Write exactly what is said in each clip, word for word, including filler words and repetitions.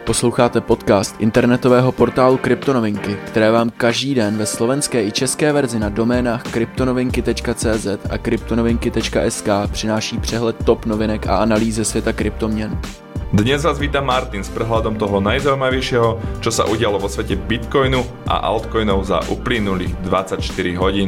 Posloucháte podcast internetového portálu Kryptonovinky, které vám každý den ve slovenské i české verzi na doménách kryptonovinky tečka cé zet a kryptonovinky tečka es ká přináší přehled top novinek a analýz ze světa kryptoměn. Dnes vás víta Martin s prehľadom toho najzaujímavejšieho, čo sa udialo vo svete Bitcoinu a altcoinov za uplynulých dvadsaťštyri hodín.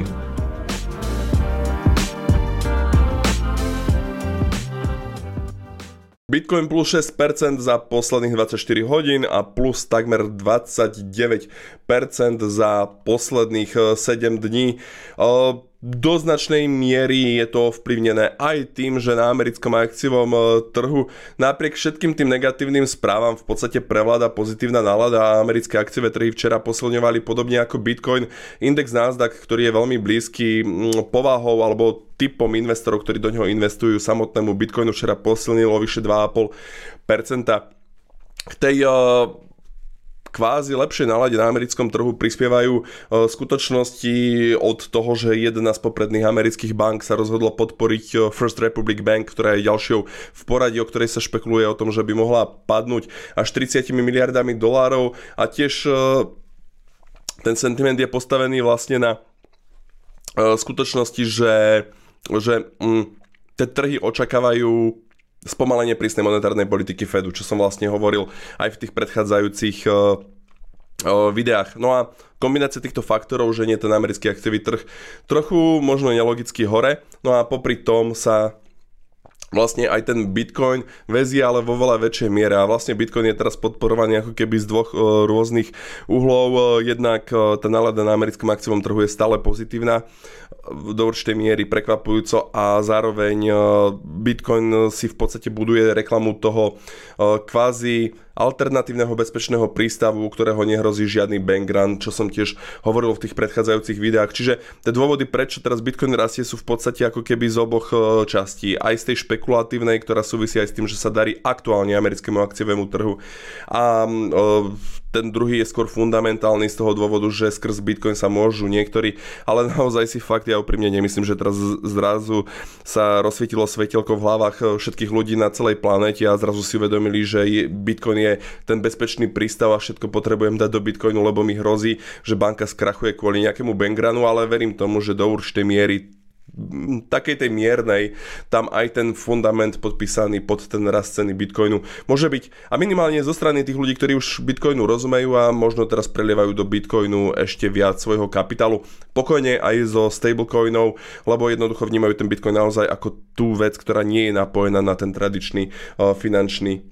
Bitcoin plus šesť percent za posledných dvadsaťštyri hodín a plus takmer dvadsaťdeväť percent za posledných sedem dní. Do značnej miery je to ovplyvnené aj tým, že na americkom akciovom trhu napriek všetkým tým negatívnym správam v podstate prevláda pozitívna nálada a americké akciové trhy včera posilňovali podobne ako Bitcoin. Index Nasdaq, ktorý je veľmi blízky povahou alebo typom investorov, ktorí do neho investujú, samotnému Bitcoinu včera posilnilo vyše dva a pol percenta. K tej uh, kvázi lepšej nálade na americkom trhu prispievajú skutočnosti od toho, že jedna z popredných amerických bank sa rozhodla podporiť First Republic Bank, ktorá je ďalšou v poradí, o ktorej sa špekuluje o tom, že by mohla padnúť až tridsiatimi miliardami dolárov, a tiež ten sentiment je postavený vlastne na skutočnosti, že, že mm, tie trhy očakávajú spomalenie prísnej monetárnej politiky Fedu, čo som vlastne hovoril aj v tých predchádzajúcich uh, uh, videách. No a kombinácia týchto faktorov, že nie ten americký akciový trh trochu možno nelogicky hore, no a popri tom sa vlastne aj ten Bitcoin vezie, ale vo veľa väčšej miere. A vlastne Bitcoin je teraz podporovaný ako keby z dvoch uh, rôznych uhlov. Jednak uh, tá nálada na americkom akciovom trhu je stále pozitívna, do určitej miery prekvapujúco, a zároveň uh, Bitcoin si v podstate buduje reklamu toho uh, kvázi alternatívneho bezpečného prístavu, u ktorého nehrozí žiadny bank run, čo som tiež hovoril v tých predchádzajúcich videách. Čiže tie dôvody, prečo teraz Bitcoin rastie, sú v podstate ako keby z oboch uh, častí. Aj z tej špekulatívnej, ktorá súvisí aj s tým, že sa darí aktuálne americkému akciovému trhu, a uh, ten druhý je skôr fundamentálny z toho dôvodu, že skrz Bitcoin sa môžu niektorí, ale naozaj si fakt, ja úprimne nemyslím, že teraz zrazu sa rozsvietilo svetielko v hlavách všetkých ľudí na celej planéte a zrazu si uvedomili, že Bitcoin je ten bezpečný prístav a všetko potrebujem dať do Bitcoinu, lebo mi hrozí, že banka skrachuje kvôli nejakému bankrunu, ale verím tomu, že do určitej miery, takej tej miernej, tam aj ten fundament podpísaný pod ten rast ceny Bitcoinu môže byť. A minimálne zo strany tých ľudí, ktorí už Bitcoinu rozumejú a možno teraz prelievajú do Bitcoinu ešte viac svojho kapitálu, pokojne aj zo stablecoinov, lebo jednoducho vnímajú ten Bitcoin naozaj ako tú vec, ktorá nie je napojená na ten tradičný uh, finančný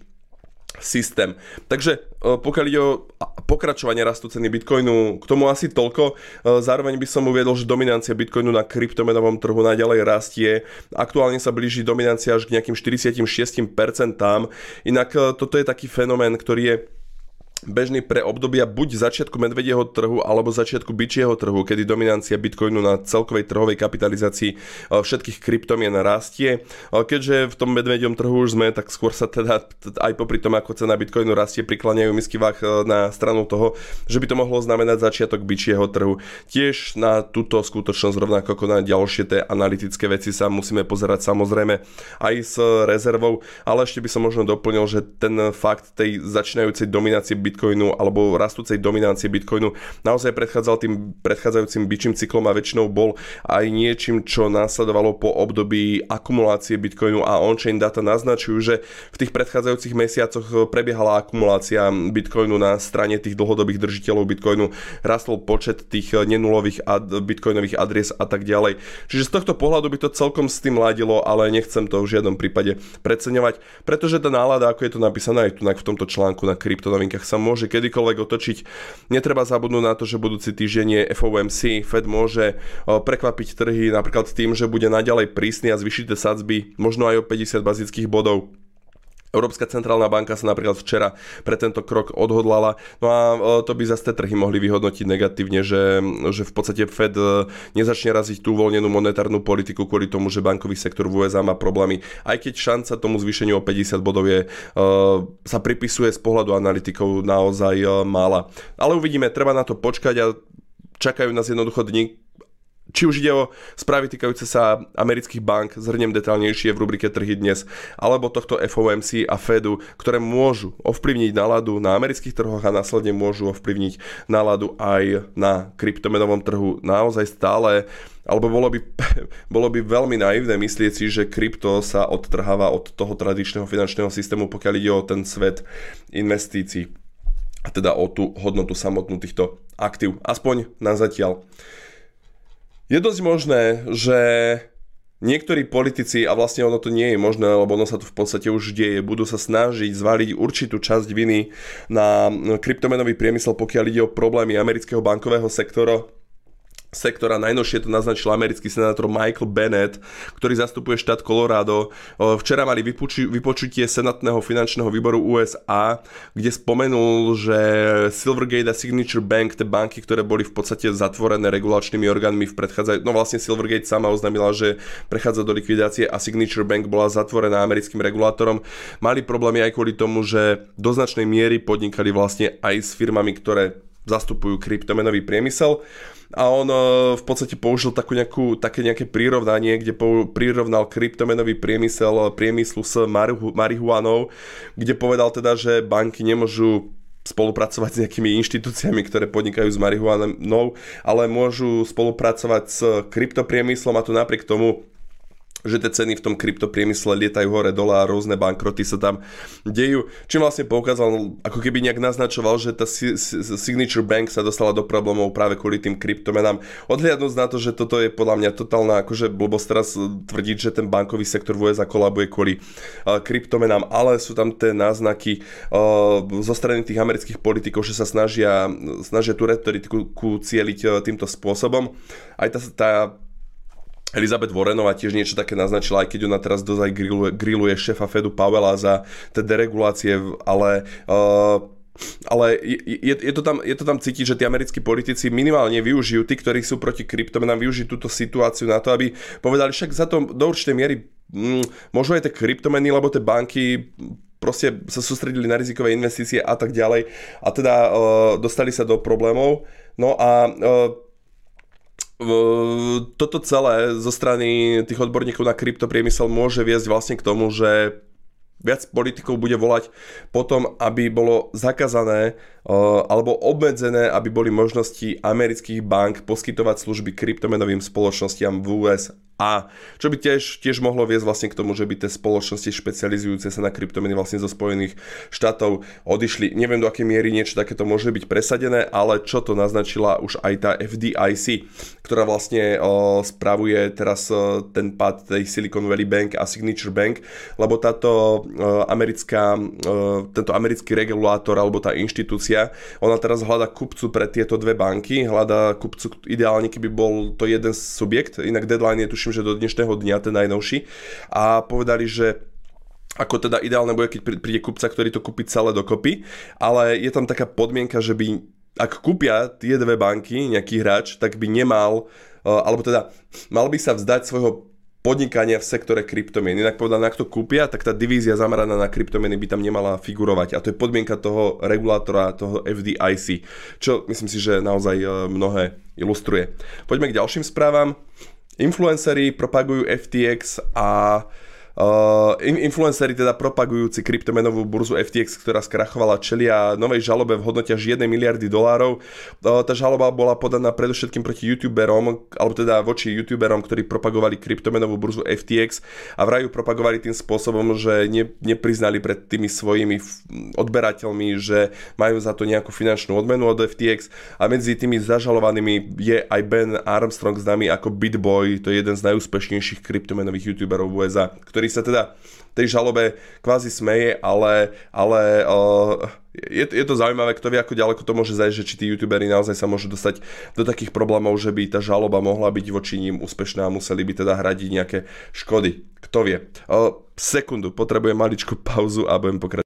systém. Takže pokiaľ ide o pokračovanie rastu ceny Bitcoinu, k tomu asi toľko. Zároveň by som uviedol, že dominancia Bitcoinu na kryptomenovom trhu naďalej rastie. Aktuálne sa blíži dominancia až k nejakým štyridsaťšesť percent. Inak toto je taký fenomén, ktorý je bežný pre obdobia buď začiatku medvedieho trhu alebo začiatku bičieho trhu, kedy dominancia Bitcoinu na celkovej trhovej kapitalizácii všetkých kryptomien rastie. Keďže v tom medvediom trhu už sme, tak skôr sa teda aj popri tom, ako cena Bitcoinu rastie, prikláňajú misky váh na stranu toho, že by to mohlo znamenať začiatok bičieho trhu. Tiež na túto skutočnosť, rovnako ako na ďalšie tie analytické veci, sa musíme pozerať samozrejme aj s rezervou, ale ešte by som možno doplnil, že ten fakt tej začínajúcej dominácie Bitcoinu Bitcoinu alebo rastúcej dominancie Bitcoinu naozaj predchádzal tým predchádzajúcim bičím cyklom a väčšinou bol aj niečím, čo následovalo po období akumulácie Bitcoinu, a on-chain data naznačujú, že v tých predchádzajúcich mesiacoch prebiehala akumulácia Bitcoinu na strane tých dlhodobých držiteľov Bitcoinu, rastol počet tých nenulových ad, bitcoinových adries a tak ďalej. Čiže z tohto pohľadu by to celkom s tým ladilo, ale nechcem to v žiadnom prípade preceňovať, pretože tá nálada, ako je to napísané aj tu v tomto článku na kryptonovinkách, sa môže kedykoľvek otočiť. Netreba zabudnúť na to, že budúci týždeň je ef ó em cé. Fed môže prekvapiť trhy napríklad tým, že bude naďalej prísny a zvýšiť tie sadzby možno aj o päťdesiat bazických bodov. Európska centrálna banka sa napríklad včera pre tento krok odhodlala, no a to by zase tie trhy mohli vyhodnotiť negatívne, že, že v podstate Fed nezačne raziť tú uvoľnenú monetárnu politiku kvôli tomu, že bankový sektor v ú es á má problémy. Aj keď šanca tomu zvýšeniu o päťdesiat bodov je, sa pripisuje z pohľadu analytikov naozaj mála. Ale uvidíme, treba na to počkať a čakajú nás jednoducho dni či už ide o správy týkajúce sa amerických bank, zhrniem detailnejšie v rubrike Trhy dnes, alebo tohto ef ó em cé a Fedu, ktoré môžu ovplyvniť náladu na amerických trhoch a následne môžu ovplyvniť náladu aj na kryptomenovom trhu. Naozaj stále, alebo bolo by, bolo by veľmi naivné myslieť si, že krypto sa odtrháva od toho tradičného finančného systému, pokiaľ ide o ten svet investícií, a teda o tú hodnotu samotnú týchto aktív. Aspoň na zatiaľ. Je dosť možné, že niektorí politici, a vlastne ono to nie je možné, lebo ono sa to v podstate už deje, budú sa snažiť zvaliť určitú časť viny na kryptomenový priemysel, pokiaľ ide o problémy amerického bankového sektora. sektora. Najnovšie to naznačil americký senátor Michael Bennet, ktorý zastupuje štát Colorado. Včera mali vypoču- vypočutie senátneho finančného výboru ú es á, kde spomenul, že Silvergate a Signature Bank, tie banky, ktoré boli v podstate zatvorené regulačnými orgánmi v predchádzaj... No vlastne Silvergate sama oznámila, že prechádza do likvidácie a Signature Bank bola zatvorená americkým regulátorom. Mali problémy aj kvôli tomu, že do značnej miery podnikali vlastne aj s firmami, ktoré zastupujú kryptomenový priemysel. A on v podstate použil takú nejakú, také nejaké prirovnanie, kde prirovnal kryptomenový priemysel priemyslu s marihu, marihuanou, kde povedal teda, že banky nemôžu spolupracovať s nejakými inštitúciami, ktoré podnikajú s marihuanou, ale môžu spolupracovať s kryptopriemyslom, a to napriek tomu, že tie ceny v tom kryptopriemysle lietajú hore dole a rôzne bankroty sa tam dejú. Čím vlastne poukázal, ako keby nejak naznačoval, že tá Signature Bank sa dostala do problémov práve kvôli tým kryptomenám. Odhliadnúc na to, že toto je podľa mňa totálna akože blbosť teraz tvrdiť, že ten bankový sektor v ú es á kolabuje kvôli uh, kryptomenám, ale sú tam tie náznaky uh, zo strany tých amerických politikov, že sa snažia, snažia tú retoriku cieliť uh, týmto spôsobom. Aj tá, tá Elizabeth Warrenová tiež niečo také naznačila, aj keď ona teraz dosť grilluje, grilluje šéfa Fedu Powella za tie deregulácie, ale... Uh, ale je, je, to tam, je to tam cítiť, že tí americkí politici minimálne využijú, tí, ktorí sú proti kryptomenám, využijú túto situáciu na to, aby povedali, však za to do určitej miery mm, môžu aj tie kryptomeny, lebo tie banky proste sa sústredili na rizikové investície a tak ďalej, a teda uh, dostali sa do problémov. No a uh, toto celé zo strany tých odborníkov na kryptopriemysel môže viesť vlastne k tomu, že viac politikov bude volať potom, aby bolo zakázané alebo obmedzené, aby boli možnosti amerických bank poskytovať služby kryptomenovým spoločnostiam v ú es á. Čo by tiež, tiež mohlo viesť vlastne k tomu, že by tie spoločnosti špecializujúce sa na kryptomeny vlastne zo Spojených štátov odišli. Neviem, do akej miery niečo takéto môže byť presadené, ale čo to naznačila už aj tá ef dí í cé, ktorá vlastne o, spravuje teraz o, ten pád tej Silicon Valley Bank a Signature Bank, lebo táto o, americká, o, tento americký regulátor alebo tá inštitúcia, ona teraz hľadá kupcu pre tieto dve banky, hľadá kupcu ideálne, keby bol to jeden subjekt, inak deadline je tuším, že do dnešného dňa ten najnovší, a povedali, že ako teda ideálne bude, keď príde kupca, ktorý to kúpi celé dokopy, ale je tam taká podmienka, že by, ak kúpia tie dve banky nejaký hráč, tak by nemal, alebo teda mal by sa vzdať svojho podnikania v sektore kryptomien. Inak povedané, ak to kúpia, tak tá divízia zameraná na kryptomeny by tam nemala figurovať. A to je podmienka toho regulátora, toho ef dí í cé, čo myslím si, že naozaj mnohé ilustruje. Poďme k ďalším správam. Influenceri propagujú ef té iks a Uh, influenceri teda propagujúci kryptomenovú burzu ef té iks, ktorá skrachovala, čelia novej žalobe v hodnote až jednej miliardy dolárov. Uh, tá žaloba bola podaná predovšetkým proti youtuberom, alebo teda voči youtuberom, ktorí propagovali kryptomenovú burzu ef té iks a vraj ju propagovali tým spôsobom, že ne, nepriznali pred tými svojimi odberateľmi, že majú za to nejakú finančnú odmenu od ef té iks, a medzi tými zažalovanými je aj Ben Armstrong, známy ako BitBoy, to je jeden z najúspešnejších kryptomenových youtuberov v ú es á, ktorý sa teda tej žalobe kvázi smeje, ale, ale uh, je, je to zaujímavé, kto vie, ako ďaleko to môže zajsť, že či tí youtuberi naozaj sa môžu dostať do takých problémov, že by tá žaloba mohla byť voči ním úspešná a museli by teda hradiť nejaké škody. Kto vie. Uh, sekundu, potrebujem maličku pauzu a budem pokračovať.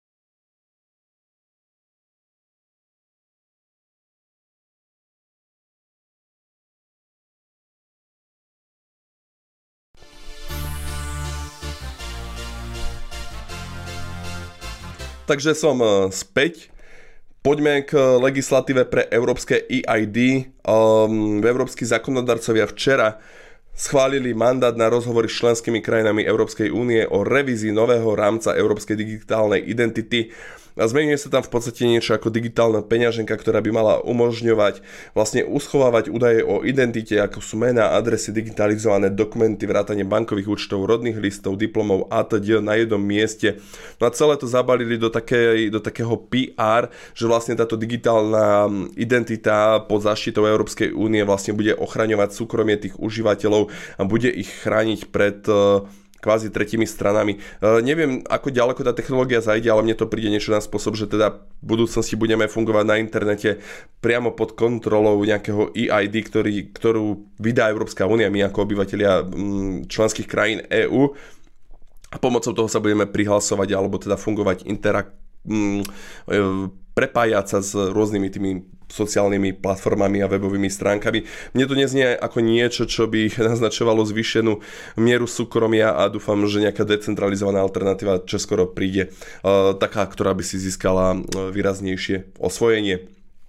Takže som späť. Poďme k legislatíve pre európske E I D. Um, Európski zákonodarcovia včera schválili mandát na rozhovory s členskými krajinami Európskej únie o revízii nového rámca európskej digitálnej identity. A zmenuje sa tam v podstate niečo ako digitálna peňaženka, ktorá by mala umožňovať vlastne uschovávať údaje o identite, ako sú mená, adresy, digitalizované dokumenty, vrátane bankových účtov, rodných listov, diplomov a teda na jednom mieste. No a celé to zabalili do, takej, do takého P R, že vlastne táto digitálna identita pod záštitou Európskej únie vlastne bude ochraňovať súkromie tých užívateľov a bude ich chrániť pred kvázi tretími stranami. E, neviem, ako ďaleko tá technológia zajde, ale mne to príde niečo na spôsob, že teda v budúcnosti budeme fungovať na internete priamo pod kontrolou nejakého E I D, ktorý, ktorú vydá Európska únia, my ako obyvatelia členských krajín E Ú. A pomocou toho sa budeme prihlasovať alebo teda fungovať interak... M, e, prepájať sa s rôznymi tými sociálnymi platformami a webovými stránkami. Mne to neznie ako niečo, čo by naznačovalo zvýšenú mieru súkromia a dúfam, že nejaká decentralizovaná alternatíva čoskoro príde. Taká, ktorá by si získala výraznejšie osvojenie.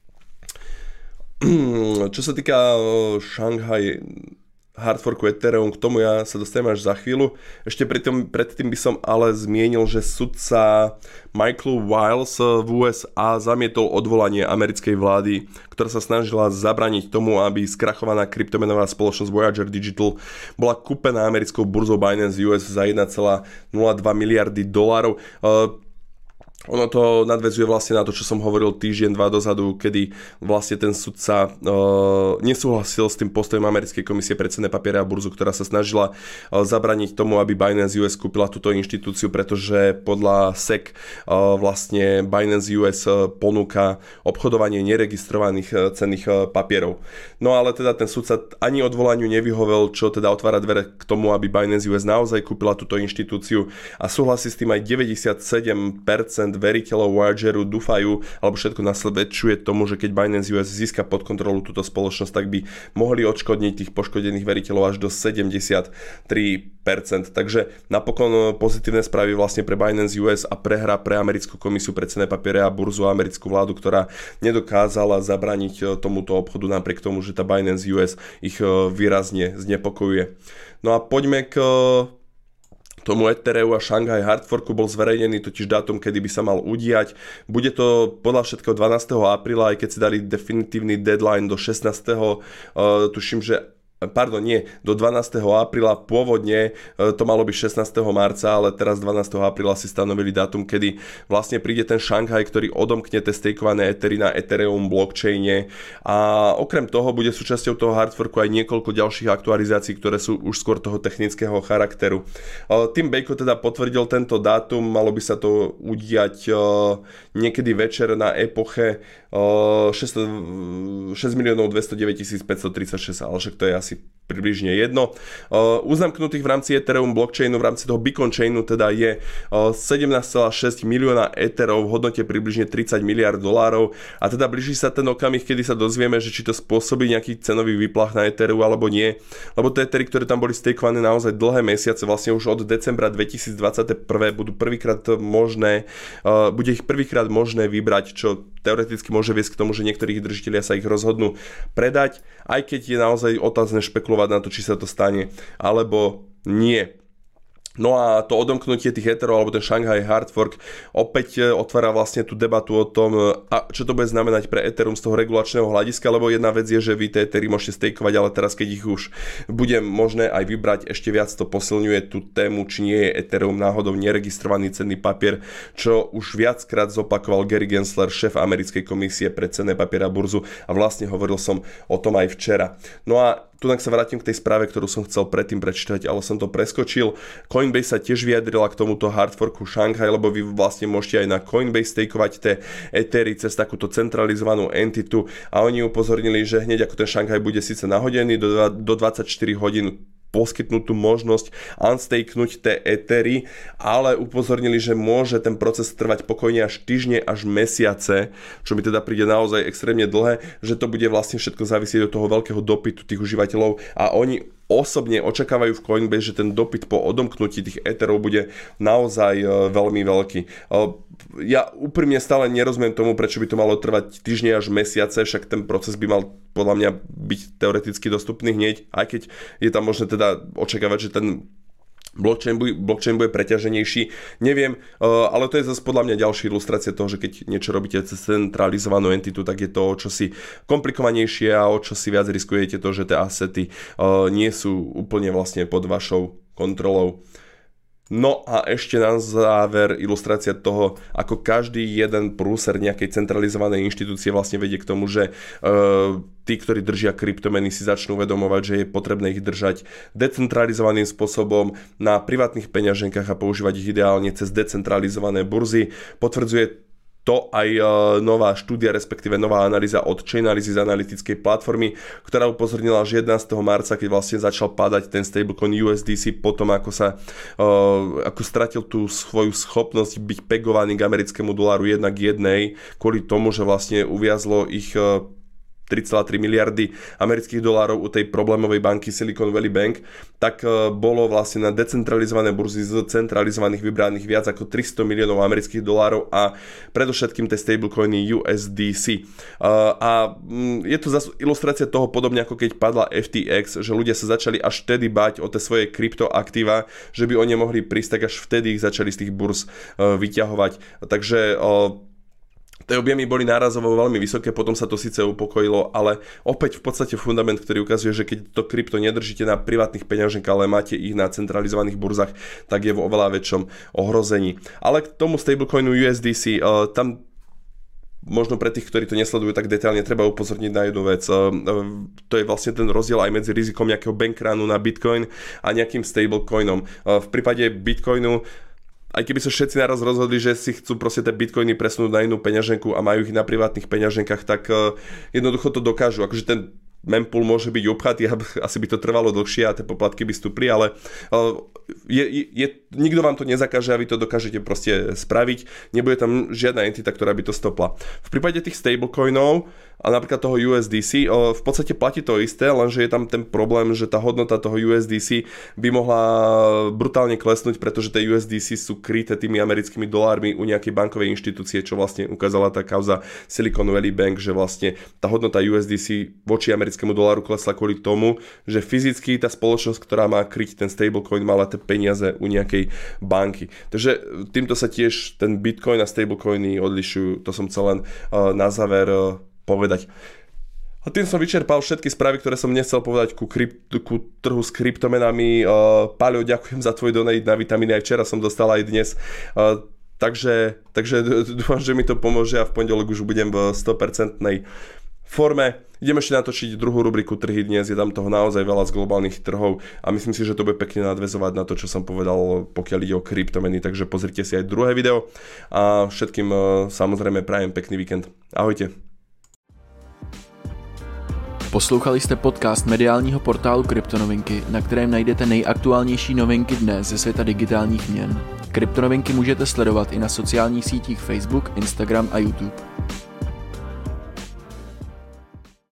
Čo sa týka Shanghai hardforku Ethereum, k tomu ja sa dostanem až za chvíľu. Ešte predtým, predtým by som ale zmienil, že sudca Michael Wiles v U S A zamietol odvolanie americkej vlády, ktorá sa snažila zabrániť tomu, aby skrachovaná kryptomenová spoločnosť Voyager Digital bola kúpená americkou burzou Binance U S za jeden celá nula dva miliardy dolárov. Ono to nadväzuje vlastne na to, čo som hovoril týždeň, dva dozadu, kedy vlastne ten sudca uh, nesúhlasil s tým postojom americkej komisie pre cenné papiere a burzu, ktorá sa snažila uh, zabraniť tomu, aby Binance U S kúpila túto inštitúciu, pretože podľa S E C uh, vlastne Binance U S uh, ponúka obchodovanie neregistrovaných uh, cenných uh, papierov. No ale teda ten sudca ani odvolaniu nevyhovel, čo teda otvára dvere k tomu, aby Binance U S naozaj kúpila túto inštitúciu a súhlasí s tým aj deväťdesiatsedem percent veriteľov Voyageru dúfajú, alebo všetko nasvedčuje tomu, že keď Binance U S získa pod kontrolu túto spoločnosť, tak by mohli odškodniť tých poškodených veriteľov až do sedemdesiattri percent. Takže napokon pozitívne správy vlastne pre Binance U S a prehra pre americkú komisiu pre cenné papiere a burzu a americkú vládu, ktorá nedokázala zabrániť tomuto obchodu napriek tomu, že tá Binance U S ich výrazne znepokojuje. No a poďme k tomu Ethereum a Shanghai hardforku. Bol zverejnený totiž dátum, kedy by sa mal udiať. Bude to podľa všetkého dvanásteho apríla, aj keď si dali definitívny deadline do šestnásteho Uh, tuším, že Pardon, nie, do dvanásteho apríla, pôvodne to malo byť šestnásteho marca, ale teraz dvanásteho apríla si stanovili dátum, kedy vlastne príde ten Shanghai, ktorý odomkne tie stakeované Ethery na Ethereum blockchaine a okrem toho bude súčasťou toho hardforku aj niekoľko ďalších aktualizácií, ktoré sú už skôr toho technického charakteru. Tim Bejko teda potvrdil tento dátum, malo by sa to udiať niekedy večer na epoche šesť miliónov dvestodeväť tisíc päťstotridsaťšesť, ale však to je asi približne jedno. Uh, uzamknutých v rámci Ethereum blockchainu, v rámci toho Beacon chainu teda je uh, sedemnásť celá šesť milióna Etherov v hodnote približne tridsať miliárd dolárov a teda blíži sa ten okamih, kedy sa dozvieme, že či to spôsobí nejaký cenový výplach na Etheru alebo nie, lebo tie Ethery, ktoré tam boli stakované naozaj dlhé mesiace, vlastne už od decembra dvetisícdvadsaťjeden budú prvýkrát možné, uh, bude ich prvýkrát možné vybrať, čo teoreticky môže viesť k tomu, že niektorí držitelia sa ich rozhodnú predať, aj keď je naozaj otázne špekulovať na to, či sa to stane, alebo nie. No a to odomknutie tých Etherov, alebo ten Shanghai hard fork opäť otvára vlastne tú debatu o tom, a čo to bude znamenať pre Ethereum z toho regulačného hľadiska, lebo jedna vec je, že vy tie Ethery môžete stakeovať, ale teraz keď ich už bude možné aj vybrať, ešte viac to posilňuje tú tému, či nie je Ethereum náhodou neregistrovaný cenný papier, čo už viackrát zopakoval Gary Gensler, šéf americkej komisie pre cenné papiere a burzu a vlastne hovoril som o tom aj včera. No a tu sa vrátim k tej správe, ktorú som chcel predtým prečítať, ale som to preskočil. Coinbase sa tiež vyjadrila k tomuto hardforku Shanghai, lebo vy vlastne môžete aj na Coinbase stakeovať tie Ethery cez takúto centralizovanú entitu a oni upozornili, že hneď ako ten Shanghai bude síce nahodený do, do dvadsaťštyri hodín poskytnúť tú možnosť unstakenúť tie ethery, ale upozornili, že môže ten proces trvať pokojne až týždne, až mesiace, čo mi teda príde naozaj extrémne dlhé, že to bude vlastne všetko závisieť od toho veľkého dopytu tých užívateľov a oni osobne očakávajú v Coinbase, že ten dopyt po odomknutí tých etherov bude naozaj veľmi veľký. Ja úprimne stále nerozumiem tomu, prečo by to malo trvať týždne až mesiace, však ten proces by mal podľa mňa byť teoreticky dostupný hneď, aj keď je tam možné teda očakávať, že ten blockchain bude, blockchain bude preťaženejší. Neviem, ale to je zase podľa mňa ďalšia ilustrácia toho, že keď niečo robíte cez centralizovanú entitu, tak je to o čosi komplikovanejšie a o čosi viac riskujete to, že tie asety nie sú úplne vlastne pod vašou kontrolou. No a ešte na záver ilustrácia toho, ako každý jeden prúser nejakej centralizovanej inštitúcie vlastne vedie k tomu, že uh, tí, ktorí držia kryptomeny, si začnú uvedomovať, že je potrebné ich držať decentralizovaným spôsobom na privátnych peňaženkách a používať ich ideálne cez decentralizované burzy. Potvrdzuje to aj nová štúdia, respektíve nová analýza od Chainalysis analytickej platformy, ktorá upozornila, že jedenásteho marca, keď vlastne začal padať ten stablecoin U S D C potom, ako sa ako stratil tú svoju schopnosť byť pegovaný k americkému doláru jedna k jednej, kvôli tomu, že vlastne uviazlo ich tri celé tri miliardy amerických dolárov u tej problémovej banky Silicon Valley Bank, tak bolo vlastne na decentralizované burzy z centralizovaných vybraných viac ako tristo miliónov amerických dolárov a predovšetkým tie stablecoiny U S D C. A je to zase ilustrácia toho podobne ako keď padla F T X, že ľudia sa začali až vtedy bať o tie svoje kryptoaktíva, že by oni mohli prísť, tak až vtedy ich začali z tých burz vyťahovať. Takže tie objemy boli nárazovo veľmi vysoké, potom sa to síce upokojilo, ale opäť v podstate fundament, ktorý ukazuje, že keď to krypto nedržíte na privátnych peňaženkách, ale máte ich na centralizovaných burzách, tak je vo oveľa väčšom ohrození. Ale k tomu stablecoinu U S D C, uh, tam možno pre tých, ktorí to nesledujú tak detailne, treba upozorniť na jednu vec. Uh, uh, to je vlastne ten rozdiel aj medzi rizikom nejakého bankrunu na Bitcoin a nejakým stablecoinom. Uh, v prípade Bitcoinu, aj keby sa všetci naraz rozhodli, že si chcú proste tie bitcoiny presunúť na inú peňaženku a majú ich na privátnych peňaženkách, tak uh, jednoducho to dokážu. Akože ten mempool môže byť upchatý, asi by to trvalo dlhšie a tie poplatky by stúpli, ale uh, je, je, nikto vám to nezakáže a vy to dokážete proste spraviť. Nebude tam žiadna entita, ktorá by to stopla. V prípade tých stablecoinov a napríklad toho U S D C v podstate platí to isté, lenže je tam ten problém, že tá hodnota toho U S D C by mohla brutálne klesnúť, pretože tie U S D C sú kryté tými americkými dolármi u nejakej bankovej inštitúcie, čo vlastne ukázala tá kauza Silicon Valley Bank, že vlastne tá hodnota U S D C voči americkému doláru klesla kvôli tomu, že fyzicky tá spoločnosť, ktorá má kryť ten stablecoin, mala tie peniaze u nejakej banky. Takže týmto sa tiež ten Bitcoin a stablecoiny odlišujú. To som chcel len uh, na záver uh, povedať. A tým som vyčerpal všetky správy, ktoré som nechcel povedať ku, krypt, ku trhu s kryptomenami. Uh, Paľo, ďakujem za tvoj donate na vitamíny, aj včera som dostal, aj dnes. Uh, takže, takže dúfam, že mi to pomôže a v pondelok už budem v sto percent forme. Ideme ešte natočiť druhú rubriku Trhy dnes, je tam toho naozaj veľa z globálnych trhov a myslím si, že to bude pekne nadväzovať na to, čo som povedal, pokiaľ ide o kryptomeny, takže pozrite si aj druhé video a všetkým uh, samozrejme prajem pekný víkend. Ahojte. Poslouchali jste podcast mediálního portálu Kryptonovinky, na kterém najdete nejaktuálnější novinky dne ze světa digitálních měn. Kryptonovinky můžete sledovat i na sociálních sítích Facebook, Instagram a YouTube.